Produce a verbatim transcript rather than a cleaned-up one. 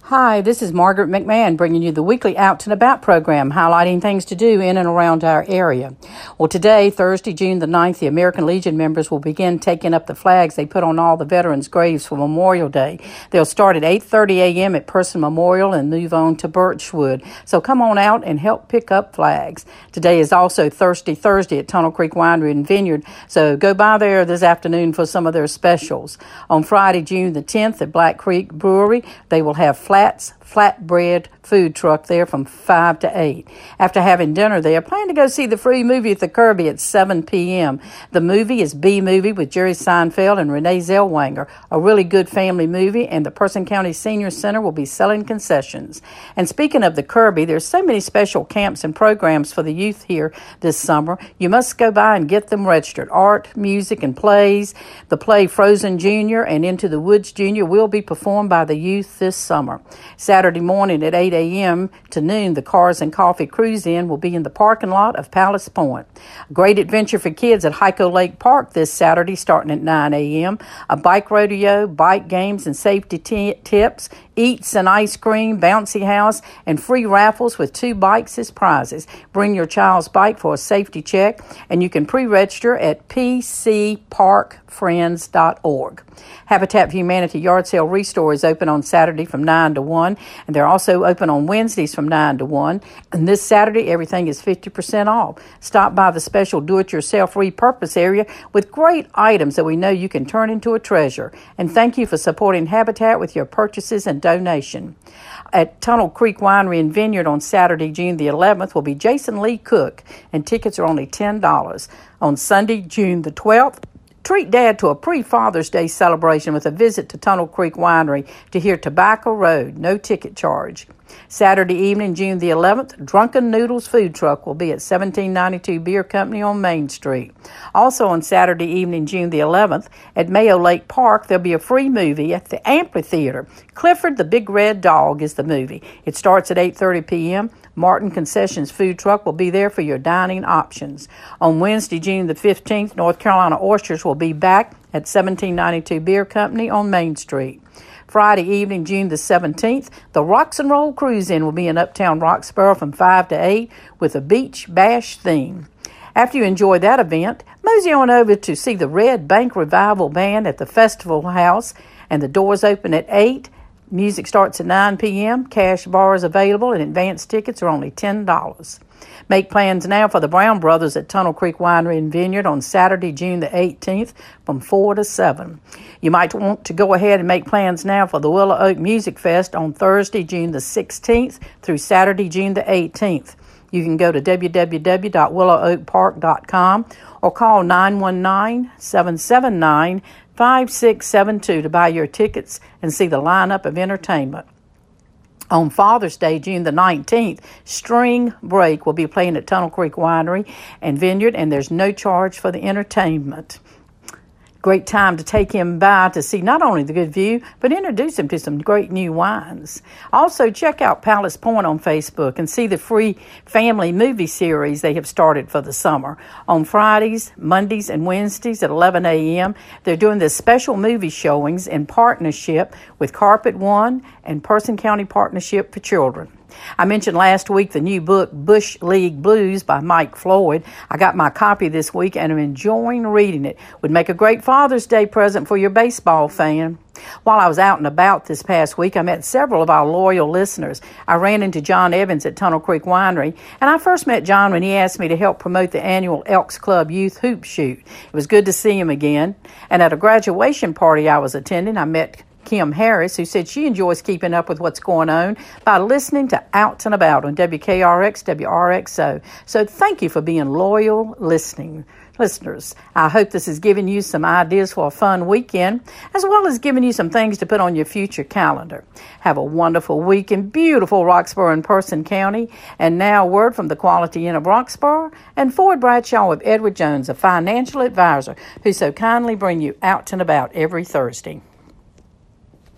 Hi, this is Margaret McMahon bringing you the weekly Out and About program, highlighting things to do in and around our area. Well, today, Thursday, June the ninth, the American Legion members will begin taking up the flags they put on all the veterans' graves for Memorial Day. They'll start at eight thirty a.m. at Person Memorial and move on to Birchwood. So come on out and help pick up flags. Today is also Thirsty Thursday at Tunnel Creek Winery and Vineyard, so go by there this afternoon for some of their specials. On Friday, June the tenth, at Black Creek Brewery, they will have Flats Flatbread food truck there from five to eight. After having dinner there, plan to go see the free movie at the Kirby at seven p.m. The movie is B-Movie with Jerry Seinfeld and Renee Zellweger, a really good family movie, and the Person County Senior Center will be selling concessions. And speaking of the Kirby, there's so many special camps and programs for the youth here this summer. You must go by and get them registered. Art, music, and plays. The play Frozen Junior and Into the Woods Junior will be performed by the youth this summer. Saturday morning at eight a.m. to noon, the Cars and Coffee Cruise-In will be in the parking lot of Palace Point. A great adventure for kids at Hyco Lake Park this Saturday starting at nine a.m. A bike rodeo, bike games and safety t- tips, eats and ice cream, bouncy house, and free raffles with two bikes as prizes. Bring your child's bike for a safety check, and you can pre-register at p c park friends dot org. Habitat for Humanity Yard Sale Restore is open on Saturday from nine to one, and they're also open on Wednesdays from nine to one. And this Saturday, everything is fifty percent off. Stop by the special do-it-yourself repurpose area with great items that we know you can turn into a treasure. And thank you for supporting Habitat with your purchases and donation. At Tunnel Creek Winery and Vineyard on Saturday, June the eleventh, will be Jason Lee Cook, and tickets are only ten dollars. On Sunday, June the twelfth, treat Dad to a pre-Father's Day celebration with a visit to Tunnel Creek Winery to hear Tobacco Road, no ticket charge. Saturday evening, June the eleventh, Drunken Noodles Food Truck will be at seventeen ninety-two Beer Company on Main Street. Also on Saturday evening, June the eleventh, at Mayo Lake Park, there'll be a free movie at the Amphitheater. Clifford the Big Red Dog is the movie. It starts at eight thirty p.m. Martin Concessions Food Truck will be there for your dining options. On Wednesday, June the fifteenth, North Carolina Oysters will be back at seventeen ninety-two Beer Company on Main Street. Friday evening, June the seventeenth, the Rocks and Roll Cruise-In will be in Uptown Roxborough from five to eight with a beach bash theme. After you enjoy that event, mosey on over to see the Red Bank Revival Band at the Festival House, and the doors open at eight. Music starts at nine p.m. Cash bars available, and advance tickets are only ten dollars. Make plans now for the Brown Brothers at Tunnel Creek Winery and Vineyard on Saturday, June the eighteenth from four to seven. You might want to go ahead and make plans now for the Willow Oak Music Fest on Thursday, June the sixteenth through Saturday, June the eighteenth. You can go to w w w dot willow oak park dot com or call nine one nine, seven seven nine, five six seven two to buy your tickets and see the lineup of entertainment. On Father's Day, June the nineteenth, String Break will be playing at Tunnel Creek Winery and Vineyard, and there's no charge for the entertainment. Great time to take him by to see not only the good view, but introduce him to some great new wines. Also, check out Palace Point on Facebook and see the free family movie series they have started for the summer. On Fridays, Mondays, and Wednesdays at eleven a.m., they're doing the special movie showings in partnership with Carpet One and Person County Partnership for Children. I mentioned last week the new book, Bush League Blues by Mike Floyd. I got my copy this week and I'm enjoying reading it. Would make a great Father's Day present for your baseball fan. While I was out and about this past week, I met several of our loyal listeners. I ran into John Evans at Tunnel Creek Winery, and I first met John when he asked me to help promote the annual Elks Club Youth Hoop Shoot. It was good to see him again. And at a graduation party I was attending, I met Kim Harris, who said she enjoys keeping up with what's going on by listening to Out and About on W K R X, W R X O. So thank you for being loyal listening listeners. I hope this has given you some ideas for a fun weekend, as well as giving you some things to put on your future calendar. Have a wonderful week in beautiful Roxborough and Person County. And now a word from the Quality Inn of Roxborough and Ford Bradshaw with Edward Jones, a financial advisor, who so kindly bring you Out and About every Thursday.